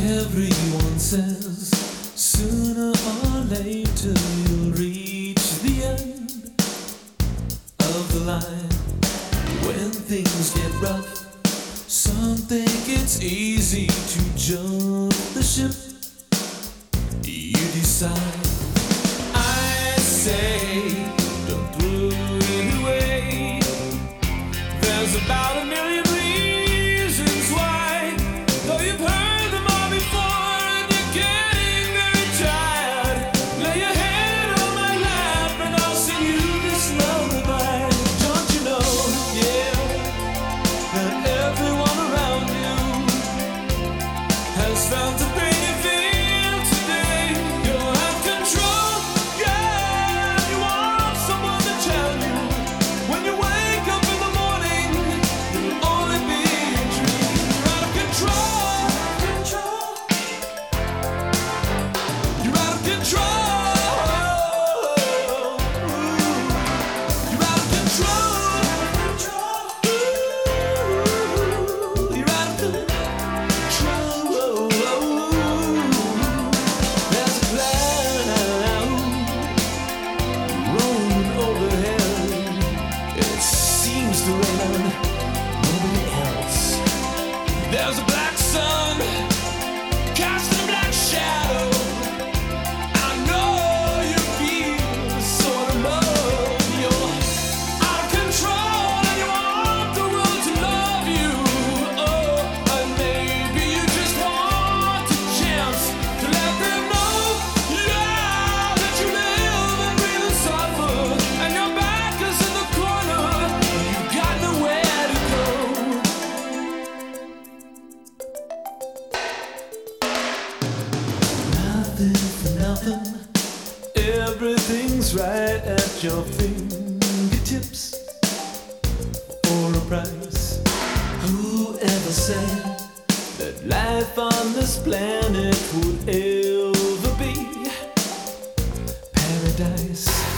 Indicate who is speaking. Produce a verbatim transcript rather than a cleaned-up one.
Speaker 1: Everyone says sooner or later you'll reach the end of the line. When things get rough, some think it's easy to jump the ship. You decide. I say, don't throw it away. There's about a million reasons why, though you've heard them all before and you're getting very tired. Lay your head on my lap and I'll sing you this lullaby. Don't you know, yeah, that everyone around you has found to bring you feel today. You don't have control, yeah. You want someone to tell you when you wake up in the morning, it'll only be a dream. You're out of control, control. You're out of control. You're out of control, control. You're out of control. There's a cloud rolling overhead, and it seems to rain on nobody else. There's a black sun casting a black shadow. I know you feel the sort of love. You're out of control and you want the world to love you. Oh, and maybe you just want a chance to let them know, yeah, that you live and breathe and suffer, and your back is in the corner, and you've got nowhere to go. Nothing for nothing, everything's right at your fingertips for a price. Whoever said that life on this planet would ever be paradise?